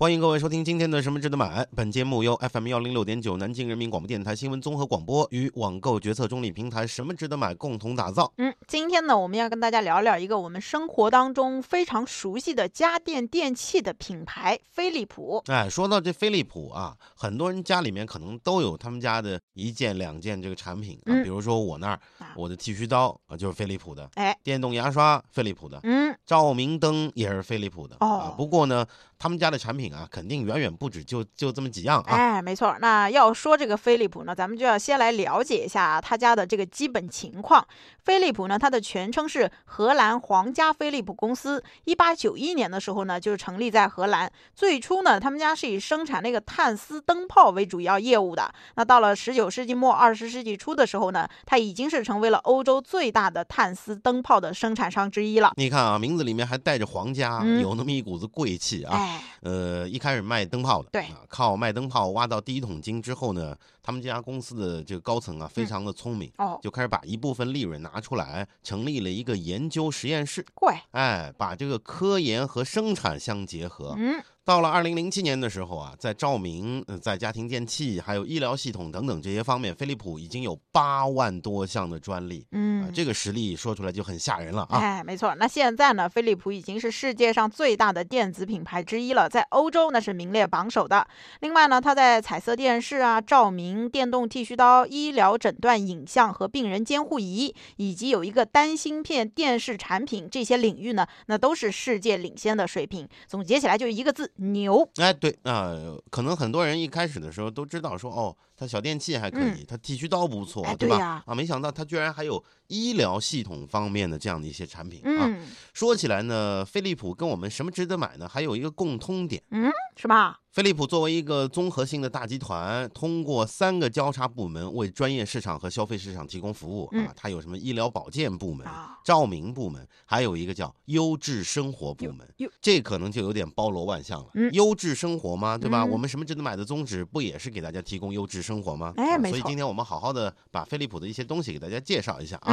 欢迎各位收听今天的什么值得买。本节目由 FM106.9 南京人民广播电台新闻综合广播与网购决策中立平台什么值得买共同打造。 今天呢，我们要跟大家聊聊一个我们生活当中非常熟悉的家电电器的品牌——飞利浦。 说到这飞利浦啊，很多人家里面可能都有他们家的一件两件这个产品啊，比如说我那儿，我的剃须刀就是飞利浦的，电动牙刷飞利浦的，照明灯也是飞利浦的不过呢，他们家的产品肯定远远不止就这么几样啊。 没错。那要说这个飞利浦呢，咱们就要先来了解一下他家的这个基本情况。飞利浦呢，它的全称是荷兰皇家飞利浦公司。1891年的时候呢，就是成立在荷兰。最初呢，他们家是以生产那个碳丝灯泡为主要业务的。那到了19世纪末20世纪初的时候呢，它已经是成为了欧洲最大的碳丝灯泡的生产商之一了。 你看啊，名字里面还带着皇家，有那么一股子贵气啊。一开始卖灯泡的， 对， 靠卖灯泡挖到第一桶金之后呢，他们这家公司的这个高层非常的聪明，就开始把一部分利润拿出来，成立了一个研究实验室，把这个科研和生产相结合。到了2007年的时候在照明、在家庭电器还有医疗系统等等这些方面，飞利浦已经有8万多项的专利。这个实力说出来就很吓人了啊。 没错。那现在呢，飞利浦已经是世界上最大的电子品牌之一了，在欧洲那是名列榜首的。另外呢，它在彩色电视照明、电动剃须刀、医疗诊断影像和病人监护仪，以及有一个单芯片电视产品，这些领域呢，那都是世界领先的水平。总结起来就一个字：牛。 对可能很多人一开始的时候都知道说它小电器还可以，它剃须刀不错，对吧？没想到它居然还有医疗系统方面的这样的一些产品说起来呢，飞利浦跟我们什么值得买呢？还有一个共通点， 是吧？ 飞利浦作为一个综合性的大集团，通过3个交叉部门为专业市场和消费市场提供服务它有什么医疗保健部门、照明部门，还有一个叫优质生活部门。这可能就有点包罗万象了。优质生活嘛，对吧？我们什么值得买的宗旨不也是给大家提供优质生活吗？ 没错。 所以今天我们好好的把飞利浦的一些东西给大家介绍一下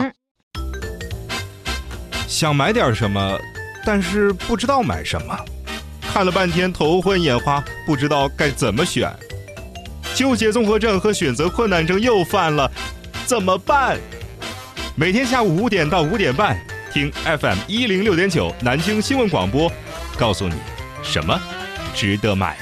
想买点什么，但是不知道买什么，看了半天头昏眼花，不知道该怎么选，纠结综合症和选择困难症又犯了，怎么办？每天下午5点到5点半，听 FM106.9 南京新闻广播，告诉你什么值得买。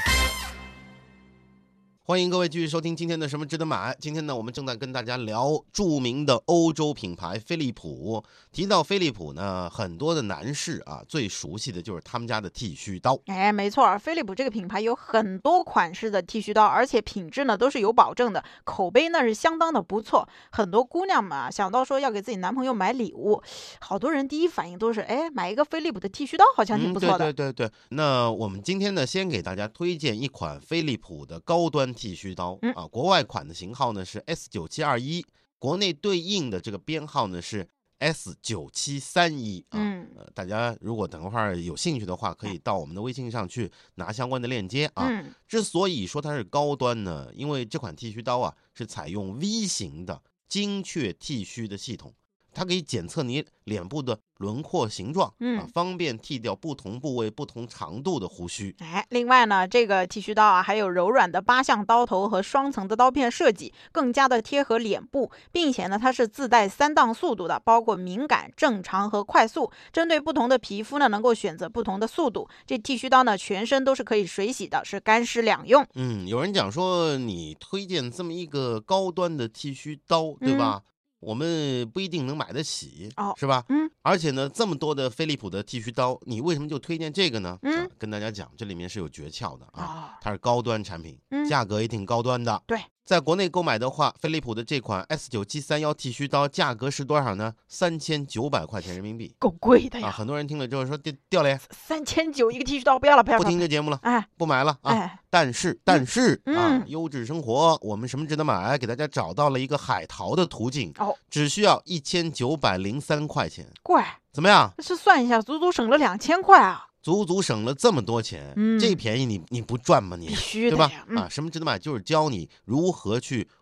欢迎各位继续收听今天的什么值得买。今天呢，我们正在跟大家聊著名的欧洲品牌飞利浦。提到飞利浦呢，很多的男士最熟悉的就是他们家的剃须刀。 没错，飞利浦这个品牌有很多款式的剃须刀，而且品质呢都是有保证的，口碑那是相当的不错。很多姑娘们想到说要给自己男朋友买礼物，好多人第一反应都是买一个飞利浦的剃须刀好像挺不错的。 对。那我们今天呢，先给大家推荐一款飞利浦的高端剃须刀国外款的型号呢是 S9721， 国内对应的这个编号呢是 S9731大家如果等会儿有兴趣的话，可以到我们的微信上去拿相关的链接之所以说它是高端呢，因为这款剃须刀是采用 V 型的精确剃须的系统，它可以检测你脸部的轮廓形状方便剃掉不同部位不同长度的胡须。 另外呢，这个剃须刀还有柔软的8项刀头和双层的刀片设计，更加的贴合脸部，并且呢它是自带3档速度的，包括敏感、正常和快速，针对不同的皮肤呢能够选择不同的速度。这剃须刀呢全身都是可以水洗的，是干湿两用。 有人讲说你推荐这么一个高端的剃须刀，对吧？我们不一定能买得起是吧？而且呢，这么多的飞利浦的剃须刀，你为什么就推荐这个呢？跟大家讲，这里面是有诀窍的它是高端产品，价格也挺高端的。 对， 在国内购买的话，飞利浦的这款 S9731剃须刀价格是多少呢？3900块钱人民币， 够贵的呀！ 很多人听了之后说掉了 ，3900一个剃须刀，不要了， 不听这节目了，不买了但是优质生活，我们什么值得买？给大家找到了一个海淘的途径只需要1903块钱， 贵， 怎么样？ 是算一下，足足省了2000块啊！ 足足省了这么多钱，这便宜你不赚吗？你必须对吧？什么值得买？就是教你如何去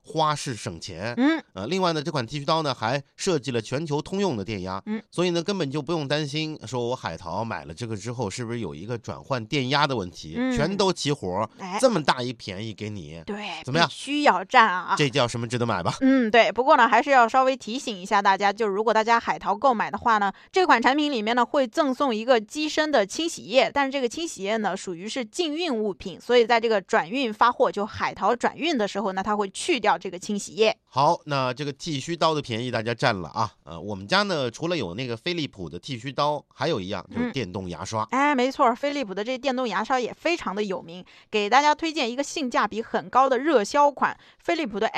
花式省钱。另外呢，这款剃须刀呢还设计了全球通用的电压，所以呢根本就不用担心说我海淘买了这个之后是不是有一个转换电压的问题，全都齐活。这么大一便宜给你， 对， 怎么样？ 需要占啊！ 这叫什么值得买吧？ 对。不过呢，还是要稍微提醒一下大家，就如果大家海淘购买的话呢，这款产品里面呢会赠送一个机身的清洗液，但是这个清洗液呢属于是禁运物品，所以在这个转运发货就海淘转运的时候呢，它会去掉这个清洗液。 好，那这个剃须刀的便宜大家占了啊。我们家呢除了有那个飞利浦的剃须刀，还有一样就是电动牙刷。 没错，飞利浦的这电动牙刷也非常的有名，给大家推荐一个性价比很高的热销款，飞利浦的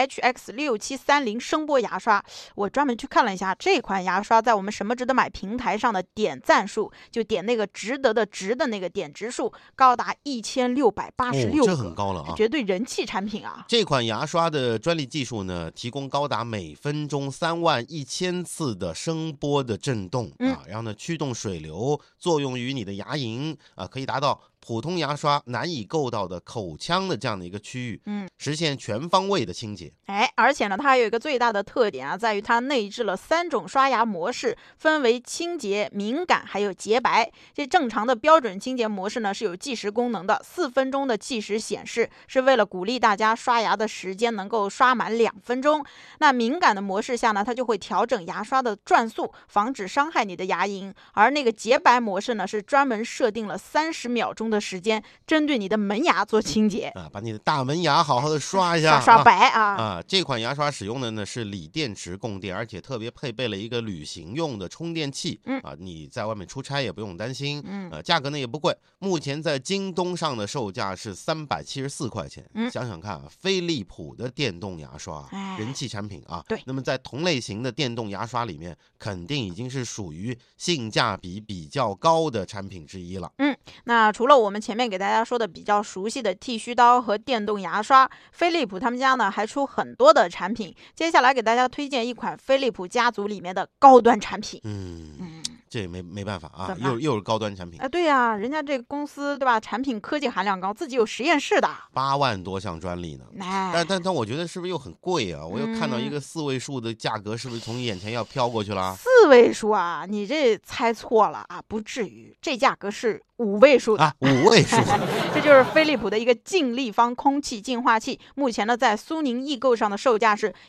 HX6730声波牙刷。我专门去看了一下，这款牙刷在我们什么值得买平台上的点赞数，就点那个值得的值的那个点值数高达1686个， 这很高了啊， 绝对人气产品啊。 这款牙刷的专利技术呢，提供高达每分钟31000次的声波的震动然后呢驱动水流，作用于你的牙龈可以达到普通牙刷难以够到的口腔的这样的一个区域，实现全方位的清洁。 而且呢，它还有一个最大的特点在于它内置了3种刷牙模式，分为清洁、敏感还有洁白。这正常的标准清洁模式呢是有计时功能的，4分钟的计时显示，是为了鼓励大家刷牙的时间能够刷满2分钟。那敏感的模式下呢，它就会调整牙刷的转速，防止伤害你的牙龈。而那个洁白模式呢，是专门设定了30秒钟的时间，针对你的门牙做清洁把你的大门牙好好的刷一下， 刷白这款牙刷使用的呢是锂电池供电，而且特别配备了一个旅行用的充电器你在外面出差也不用担心。价格呢也不贵，目前在京东上的售价是374块钱。想想看飞利浦的电动牙刷，人气产品对， 那么在同类型的电动牙刷里面，肯定已经是属于性价比比较高的产品之一了。 那除了我们前面给大家说的比较熟悉的剃须刀和电动牙刷，飞利浦他们家呢还出很多的产品。接下来给大家推荐一款飞利浦家族里面的高端产品。 这没办法又是高端产品对呀，人家这个公司对吧，产品科技含量高，自己有实验室的 ，8万多项专利呢。但我觉得是不是又很贵啊？我又看到一个4位数的价格，是不是从眼前要飘过去了 ？4位数啊，你这猜错了不至于，这价格是5位数的 5位数这就是飞利浦的一个净立方空气净化器，目前呢在苏宁易购上的售价是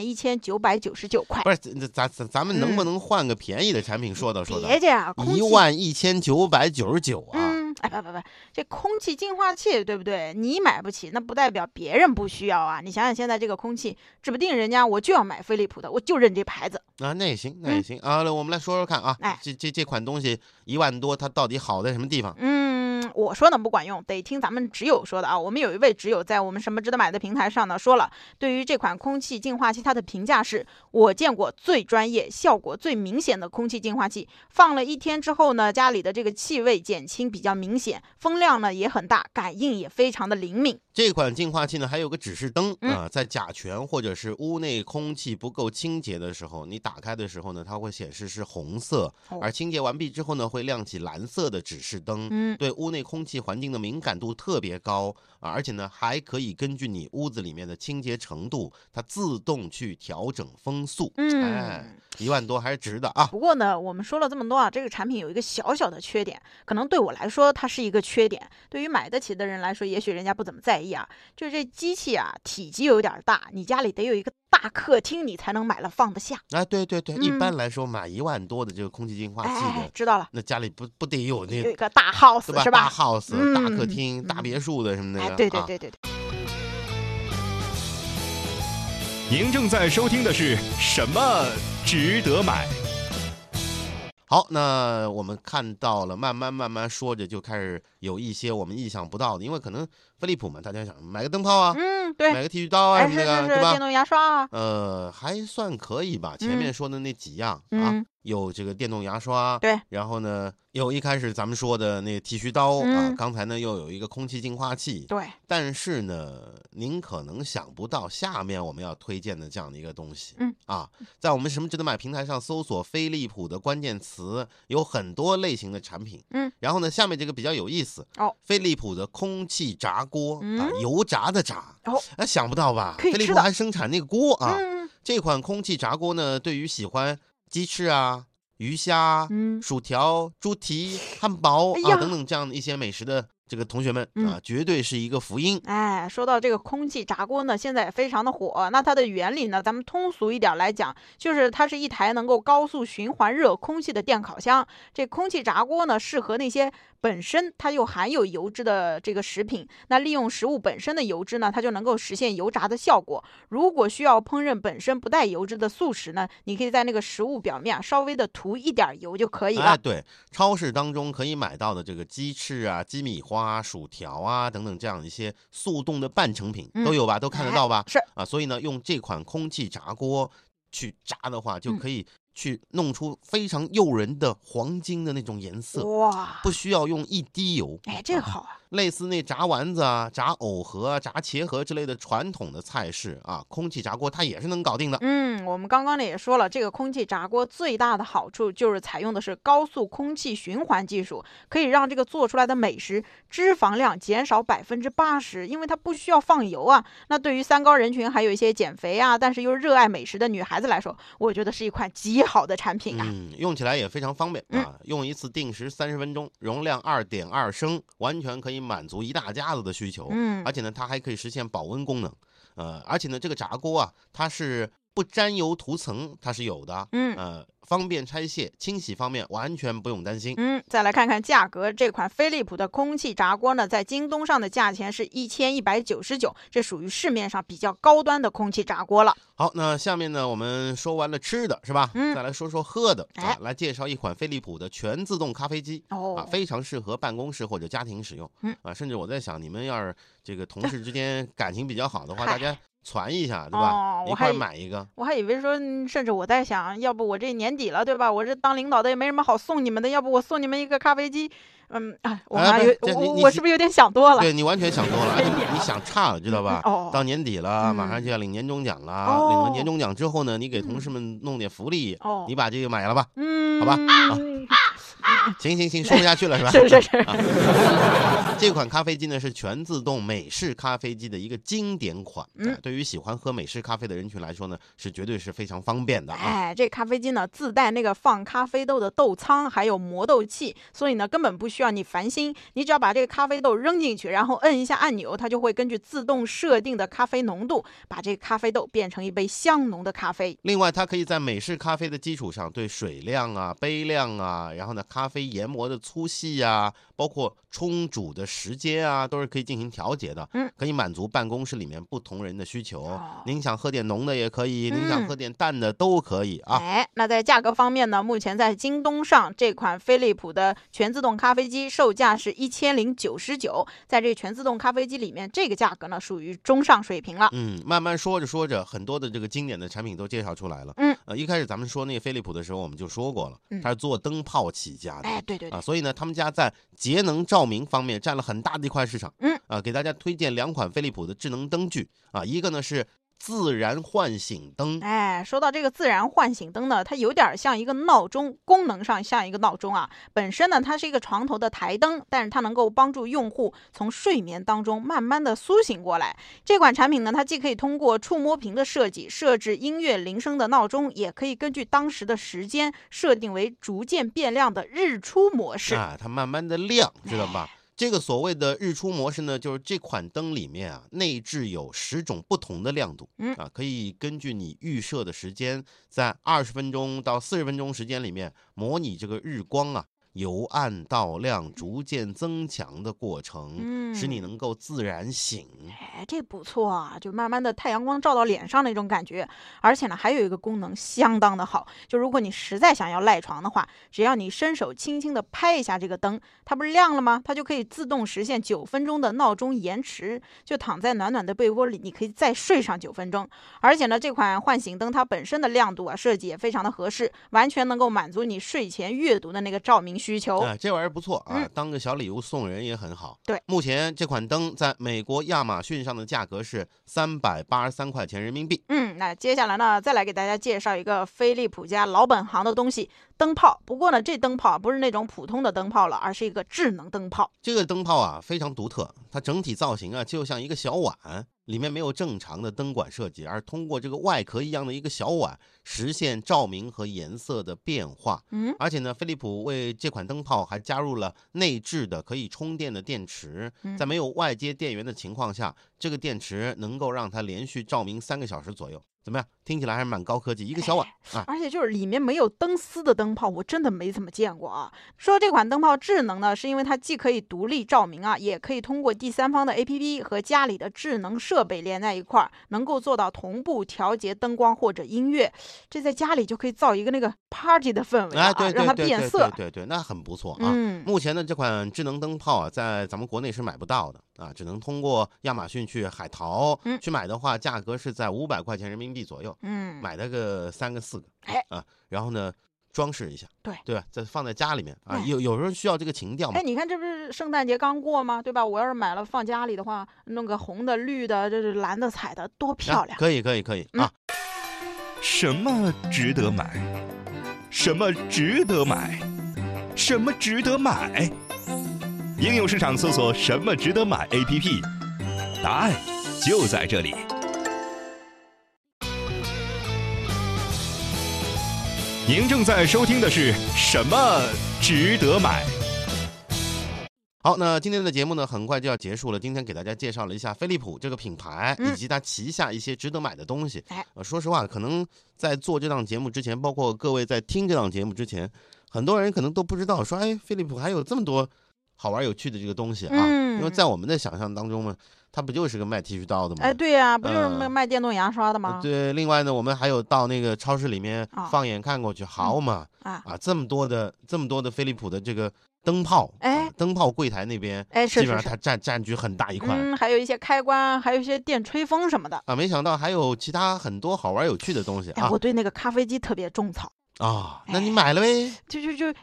11999块。 不是，咱们能不能换个便宜的产品说道说道？ 别介 11999 不，这空气净化器对不对？你买不起，那不代表别人不需要你想想现在这个空气，指不定人家我就要买飞利浦的，我就认这牌子那也行，我们来说说看这款东西1万多，它到底好在什么地方？ 我说的不管用，得听咱们挚友说的我们有一位挚友在我们什么值得买的平台上呢说了，对于这款空气净化器，他的评价是：我见过最专业、效果最明显的空气净化器，放了1天之后呢，家里的这个气味减轻比较明显，风量呢也很大，感应也非常的灵敏。 这款净化器呢还有个指示灯在甲醛或者是屋内空气不够清洁的时候，你打开的时候呢，它会显示是红色，而清洁完毕之后呢，会亮起蓝色的指示灯。对屋内空气环境的敏感度特别高而且呢还可以根据你屋子里面的清洁程度，它自动去调整风速。1万多还是值的不过呢，我们说了这么多这个产品有一个小小的缺点，可能对我来说它是一个缺点，对于买得起的人来说，也许人家不怎么在意就是这机器体积有点大，你家里得有一个大客厅，你才能买了放得下。 对，一般来说买1万多的这个空气净化器的， 知道了， 那家里不得有一个大 house 是吧？ 大 house、大客厅、大别墅的什么的。 对。 您正在收听的是什么值得买？ 好，那我们看到了，慢慢说着就开始有一些我们意想不到的，因为可能飞利浦嘛，大家想买个灯泡对， 买个剃须刀什么的， 对吧？ 电动牙刷还算可以吧。前面说的那几样有这个电动牙刷， 对， 然后呢，有一开始咱们说的那个剃须刀啊，刚才呢又有一个空气净化器， 对。 但是呢，您可能想不到下面我们要推荐的这样的一个东西，在我们什么值得买平台上搜索飞利浦的关键词，有很多类型的产品，然后呢，下面这个比较有意思，飞利浦的空气炸锅油炸的炸，想不到吧？飞利浦还生产那个锅啊，这款空气炸锅呢，对于喜欢鸡翅啊、鱼虾、薯条、猪蹄、汉堡等等这样一些美食的这个同学们绝对是一个福音。 说到这个空气炸锅呢，现在也非常的火。那它的原理呢，咱们通俗一点来讲，就是它是一台能够高速循环热空气的电烤箱。这空气炸锅呢，适合那些本身它又含有油脂的这个食品，那利用食物本身的油脂呢，它就能够实现油炸的效果。如果需要烹饪本身不带油脂的素食呢，你可以在那个食物表面稍微的涂一点油就可以了。 对，超市当中可以买到的这个鸡翅啊、鸡米花、薯条啊等等这样一些速冻的半成品都有吧，都看得到吧？ 是所以呢，用这款空气炸锅去炸的话，就可以去弄出非常诱人的黄金的那种颜色， 哇！ 不需要用一滴油， 这个好啊。 类似那炸丸子啊、炸藕盒啊、炸茄盒之类的传统的菜式空气炸锅它也是能搞定的。 我们刚刚呢也说了，这个空气炸锅最大的好处就是采用的是高速空气循环技术，可以让这个做出来的美食脂肪量减少80%，因为它不需要放油啊。那对于三高人群还有一些减肥但是又热爱美食的女孩子来说，我觉得是一款极好的产品用起来也非常方便用一次定时30分钟，容量2.2升，完全可以满足一大家子的需求。而且呢，它还可以实现保温功能。而且呢，这个炸锅它是不沾油涂层，它是有的。方便拆卸，清洗方面完全不用担心。 再来看看价格，这款飞利浦的空气炸锅呢，在京东上的价钱是1199，这属于市面上比较高端的空气炸锅了。 好，那下面呢，我们说完了吃的是吧？再来说说喝的。来介绍一款飞利浦的全自动咖啡机非常适合办公室或者家庭使用。甚至我在想，你们要是这个同事之间感情比较好的话，大家传一下，对吧？一块买一个。 我还以为说，甚至我在想，要不我这年底了，对吧？我这当领导的也没什么好送你们的，要不我送你们一个咖啡机。我是不是有点想多了？ 对，你完全想多了，你想差了，知道吧？到年底了，马上就要领年终奖了。领了年终奖之后呢，你给同事们弄点福利，你把这个买了吧，好吧？行，说不下去了是吧？ 是。 这款咖啡机呢是全自动美式咖啡机的一个经典款，对于喜欢喝美式咖啡的人群来说呢，是绝对是非常方便的这咖啡机呢自带那个放咖啡豆的豆仓，还有磨豆器，所以呢根本不需要你烦心，你只要把这个咖啡豆扔进去，然后摁一下按钮，它就会根据自动设定的咖啡浓度，把这个咖啡豆变成一杯香浓的咖啡。 另外，它可以在美式咖啡的基础上，对水量杯量然后呢咖啡研磨的粗细包括冲煮的时间都是可以进行调节的。可以满足办公室里面不同人的需求。您想喝点浓的也可以，您想喝点淡的都可以那在价格方面呢，目前在京东上这款飞利浦的全自动咖啡机售价是1099，在这全自动咖啡机里面，这个价格呢属于中上水平了。 慢慢说着，很多的这个经典的产品都介绍出来了。一开始咱们说那个飞利浦的时候，我们就说过了，它是做灯泡起家的。 对。 所以呢，他们家在节能照明方面占了很大的一块市场。给大家推荐2款飞利浦的智能灯具一个呢是自然唤醒灯。 说到这个自然唤醒灯呢，它有点像一个闹钟，功能上像一个闹钟本身呢，它是一个床头的台灯，但是它能够帮助用户从睡眠当中慢慢的苏醒过来。这款产品呢，它既可以通过触摸屏的设计设置音乐铃声的闹钟，也可以根据当时的时间设定为逐渐变亮的日出模式。 它慢慢的亮，知道吧？这个所谓的日出模式呢，就是这款灯里面内置有10种不同的亮度，可以根据你预设的时间，在20分钟到40分钟时间里面，模拟这个日光由暗到亮逐渐增强的过程，使你能够自然醒。 哎，这不错啊，就慢慢的太阳光照到脸上那种感觉。而且呢，还有一个功能相当的好，就如果你实在想要赖床的话，只要你伸手轻轻的拍一下这个灯，它不是亮了吗？它就可以自动实现9分钟的闹钟延迟，就躺在暖暖的被窝里，你可以再睡上9分钟。而且呢，这款唤醒灯它本身的亮度啊设计也非常的合适，完全能够满足你睡前阅读的那个照明需求。 这玩意儿不错啊，当个小礼物送人也很好。 对， 目前这款灯在美国亚马逊上的价格是383块钱人民币。 那接下来呢，再来给大家介绍一个飞利浦家老本行的东西——灯泡。不过呢，这灯泡不是那种普通的灯泡了，而是一个智能灯泡。 这个灯泡啊非常独特，它整体造型啊就像一个小碗，里面没有正常的灯管设计，而通过这个外壳一样的一个小碗，实现照明和颜色的变化。而且呢，飞利浦为这款灯泡还加入了内置的可以充电的电池，在没有外接电源的情况下，这个电池能够让它连续照明3个小时左右。怎么样？听起来还是蛮高科技，一个小碗啊！ 而且就是里面没有灯丝的灯泡，我真的没怎么见过啊。说这款灯泡智能呢，是因为它既可以独立照明啊，也可以通过第三方的 APP 和家里的智能设备连在一块儿，能够做到同步调节灯光或者音乐。这在家里就可以造一个那个 party 的氛围对， 让它变色。 对，那很不错啊。目前的这款智能灯泡啊，在咱们国内是买不到的啊，只能通过亚马逊去海淘去买的话，价格是在500块钱人民币左右。买了个3个4个，然后呢，装饰一下，对吧？再放在家里面啊，有时候需要这个情调嘛。 你看这不是圣诞节刚过吗？对吧？我要是买了放家里的话，弄个红的、绿的、这是蓝的、彩的，多漂亮！ 可以啊。 什么值得买？什么值得买？什么值得买？应用市场搜索"什么值得买" APP， 答案就在这里。您正在收听的是什么值得买？ 好，那今天的节目呢，很快就要结束了。今天给大家介绍了一下飞利浦这个品牌，以及它旗下一些值得买的东西。说实话，可能在做这档节目之前，包括各位在听这档节目之前，很多人可能都不知道，说飞利浦还有这么多好玩有趣的这个东西啊。因为在我们的想象当中呢，它不就是个卖剃须刀的吗？ 对呀，不就是卖电动牙刷的吗？ 对，另外呢，我们还有到那个超市里面放眼看过去，好嘛，这么多的飞利浦的这个灯泡，灯泡柜台那边，基本上它占据很大一块。 还有一些开关，还有一些电吹风什么的啊，没想到还有其他很多好玩有趣的东西啊。 我对那个咖啡机特别种草那你买了呗？ 就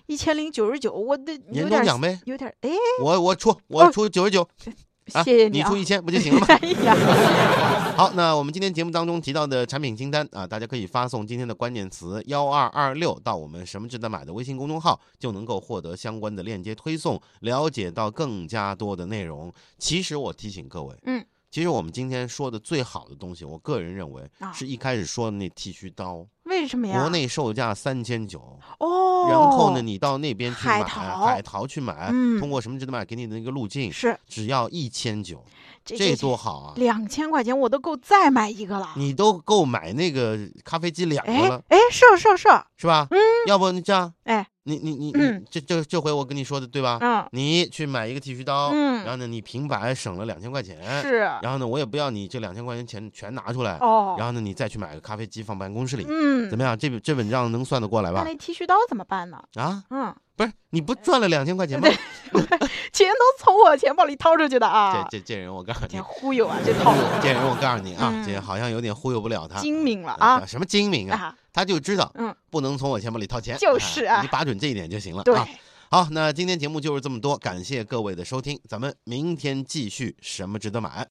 1099，我的年终奖呗， 有点我出99。 谢谢你出1000不就行了吗？好，那我们今天节目当中提到的产品清单啊，大家可以发送今天的关键词1226到我们什么值得买的微信公众号，就能够获得相关的链接推送，了解到更加多的内容。其实我提醒各位，其实我们今天说的最好的东西，我个人认为是一开始说的那剃须刀。 为什么呀？ 国内售价3900然后呢，你到那边去买海淘去买，通过什么值得买给你的那个路径是只要1900，这多好啊 ！2000块钱我都够再买一个了， 你都够买那个咖啡机2个了。 是吧？要不你这样，你这回我跟你说的对吧？你去买一个剃须刀，然后呢，你平白省了2000块钱， 是。 然后呢，我也不要你这2000块钱全拿出来，然后呢，你再去买个咖啡机放办公室里，怎么样？这本账能算得过来吧？ 那剃须刀怎么办呢？ 不是，你不赚了2000块钱吗？ 钱都从我钱包里掏出去的啊！ 这人我告诉你， 忽悠啊，这套路。 这人我告诉你啊，这好像有点忽悠不了他。 精明了啊！ 什么精明啊？他就知道，不能从我钱包里掏钱。 就是啊， 你把准这一点就行了。 对。 好，那今天节目就是这么多，感谢各位的收听，咱们明天继续什么值得买。